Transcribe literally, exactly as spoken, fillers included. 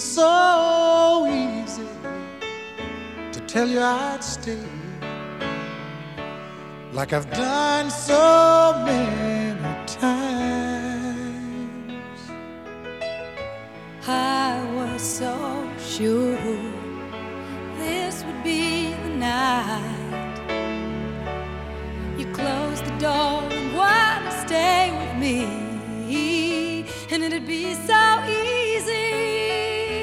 so easy to tell you I'd stay, like I've done so many times. I was so sure this would be the night you closed the door and wanted to stay with me.